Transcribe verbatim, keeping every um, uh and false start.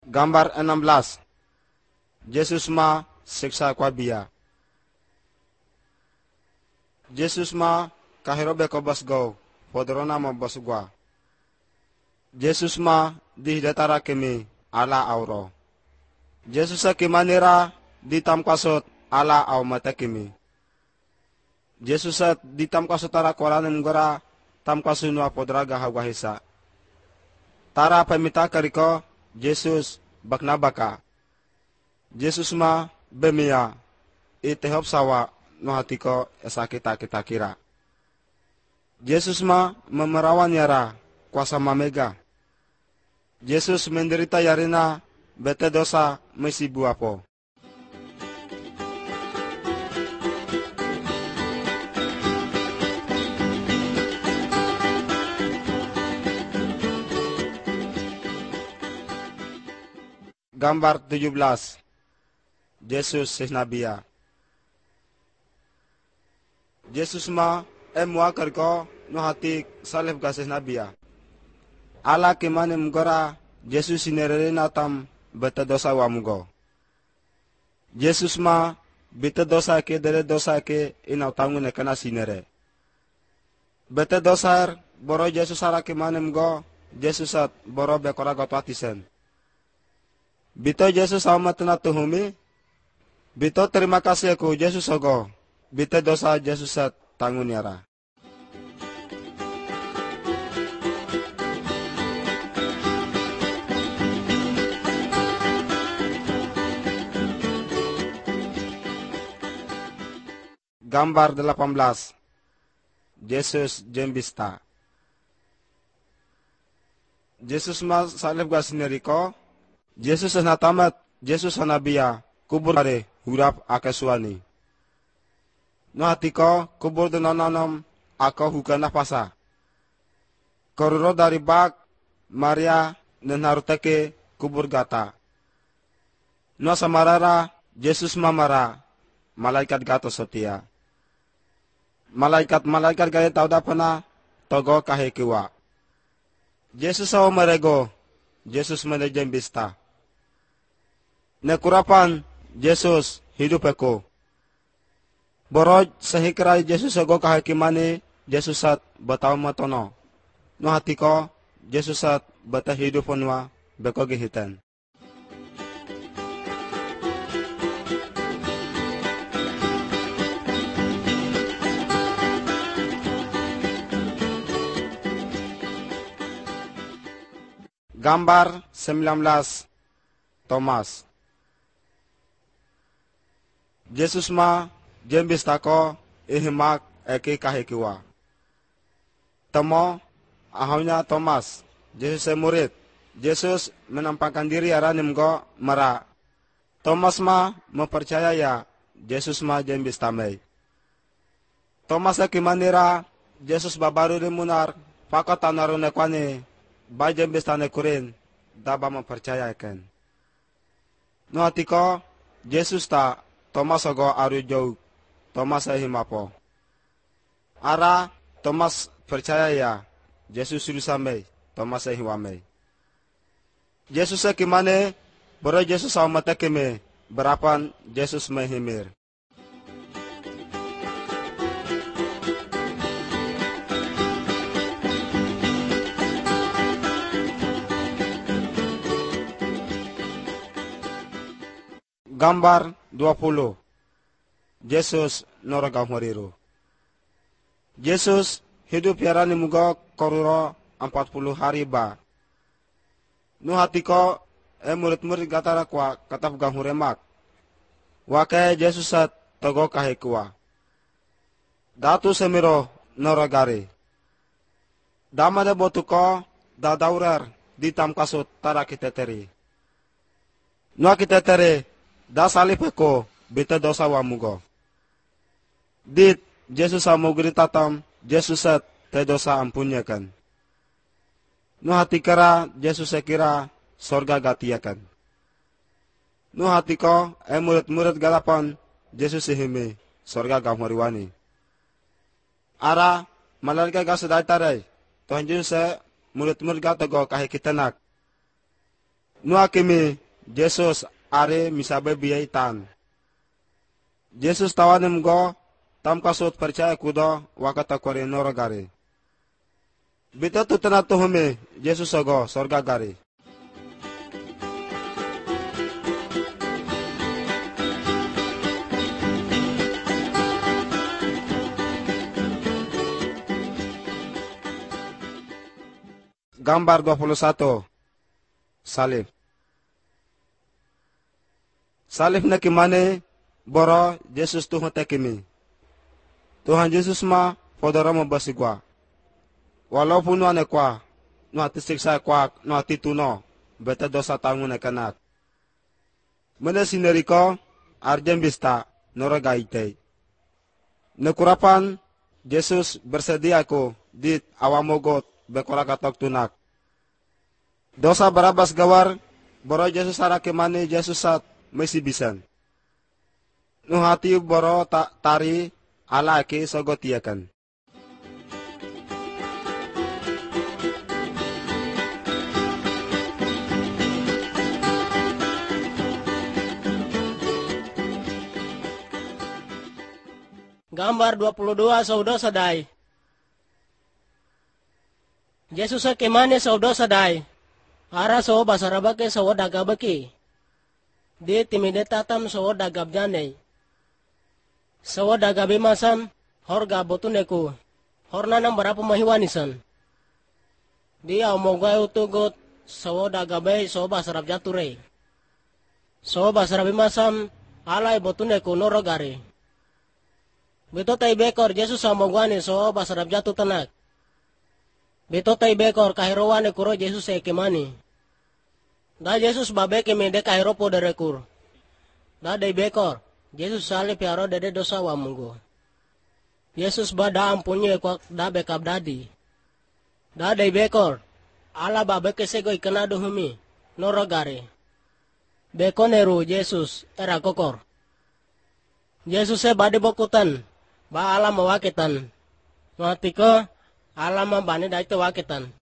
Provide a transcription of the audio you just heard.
Gambar enam belas. Yesus ma siksa kwa biya. Yesus ma kahirobe ko basgo, podrona ma basugwa. Yesus ma di datara kemi ala auro. Yesus sa kimanira di tamkasot ala au mata kemi. Yesus sa di tamkasot tara kwalanem gora tamkasunwa podraga hawahisa. Tara pemita kariko Yesus bakna baka. Yesus ma bemia itehop sawa no hatiko esakita kita kira. Yesus ma memerawan yara kuasa mamega. Yesus menderita yarina bete dosa mesibu apo. Gambar tujuh belas. Yesus sesnabia. Yesus ma emwa karko no hati salif ga sesnabia. Ala kemane mgora Yesus sinerena tam beta dosa wa mugo. Yesus ma beta dosa ke dere dosa ke ina tangu ne kana sinere. Beta dosar boro Yesus ara kemane mgo Yesus at boro bekora gotwatisen. Bito Yesus amat na tuhumi. Bito terima kasih aku Yesus ogo. Bito dosa Yesus at tangun yara. Gambar delapan belas. Yesus jembista. Yesus ma salib gas neriko. Yesus na tamat. Yesus anabia kubur are hurap akaswani. No hatiko kubur denananam ako hukana pasa. Kororo dari bak Maria nenarutake kubur gata. No samarara Yesus mamara malaikat gato sotia. Malaikat-malaikat gaya tau dapana togo kahekiwa. Yesus sawo merego. Yesus menejembista. Nekurapan Yesus hidup eko. Boroj sehikra Yesus ogo kahekimane Yesus at batao matono. No hatiko Yesus at bata hidup onwa beko gihitan. Gambar sembilan belas. Thomas. Yesus ma jembistako ihimak eki kahikiwa. Temo ahawnya Thomas. Yesus murid. Yesus menampakkan diri aranim go mara. Thomas ma mempercaya ya Yesus ma jembistamai. Thomas eki manira Yesus babaru dimunar pakota narune kwani ba jembistane kurin daba mempercayakan. No atiko Yesus ta Thomas ogo aru jauh. Thomas himapo. Ara Thomas percaya ya Yesus sudah sampai. Thomas hiwamai. Yesus sekimane boro Yesus sama tekeme berapan Yesus mehimir. Gambar dua puluh. Yesus noraga horiru. Yesus hidup yarani mugo koruro empat puluh hari ba. Nu hatiko e murid-murid gatara kwa katap gahuremak. Wake Yesus at togo kahekua. Datu semiro noragari. Damade botuko dadaurar di tamkasut tara kiteteri. Nu kiteteri da salipeko beta dosa wa mugo. Dit Yesus amugri tatam Yesus at te dosa ampunyakan. Nu hati kara Yesus sekira sorga gatiakan. Nu hati ko e murid-murid galapan Yesus sehime sorga gamhariwani. Ara malalga gasadai tarai Tuhan Yesus murid-murid gatago kahikitanak. Nua kemi Jesus are misabe biyai tan. Jesus tawanem go tam kasut percaya kudo wakata kore noro gare. Bita tutana tuhume Jesus ogo sorga gare. Gambar dua puluh satu. Salib. Salib na kimane boro Jesus Tuhan tekimi. Tuhan Yesus ma podora mo basigwa. Walaupun no ane kwa, no ati siksa kwa, no ati tuno, beta dosa tangu na kanak. Mene sineriko arjem bista nora gaitei. Nekurapan Jesus bersedia ko dit awamogot bekora katok tunak. Dosa barabas gawar, boro Jesus ara kemane Jesus sat mesi bisan. Nu hati boro ta tari ala ke sogotiakan. Gambar dua puluh dua saudo sadai. Jesus kemane saudo sadai. Ara so basarabake sawo dagabaki. Di timide tatam sawo dagab janei. Sawo dagabe masam horga botuneku. Horna nang barapu mahiwanisan. Dia omogay utugot sawo dagabe sawo basarab jature. Sawo basarabe masam alay botuneku norogare. Bito tay bekor Jesus omogwani sawo basarab jatu tanak. Bito tay bekor kahirowane kuro Jesus ekemani. Da Jesus babeke mende kahiro po derekur. Da day bekor Jesus sali piaro dede dosa wa munggo. Jesus ba da ampunye kwa da bekab dadi. Da day bekor ala babeke sego ikanado humi norogare. Bekoneru Jesus era kokor. Jesus e bade bokutan ba ala mawakitan. Matiko ala mabane daite wakitan.